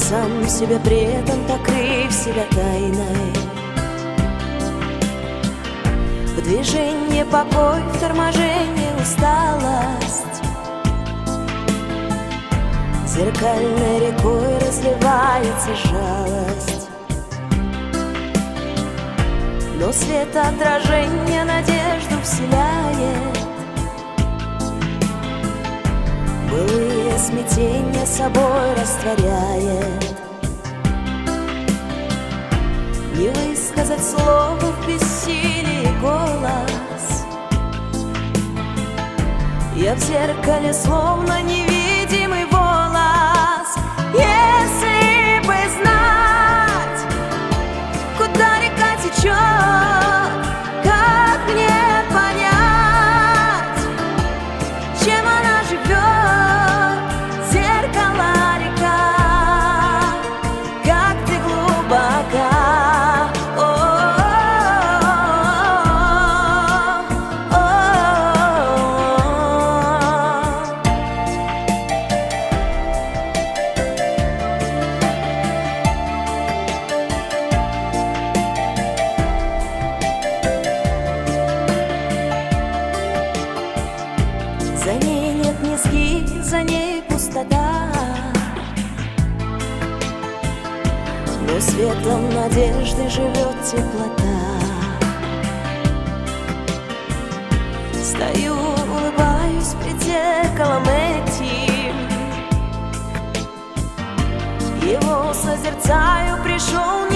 сам себя при этом покрыв себя тайной. В движении покой, в торможении усталость, зеркальной рекой разливается жалость. Но свет отражения надежду вселяет, былые смятения собой растворяет. Не высказать слова в бессилии голос, я в зеркале словно невидимый волос. Если бы знать, куда река течет, как мне понять, чем она живет? Зеркало река, как ты глубока. За ней нет низги, за ней пустота, но светом надежды живет теплота. Стою, улыбаюсь пред зеркалом этим, его созерцаю, пришел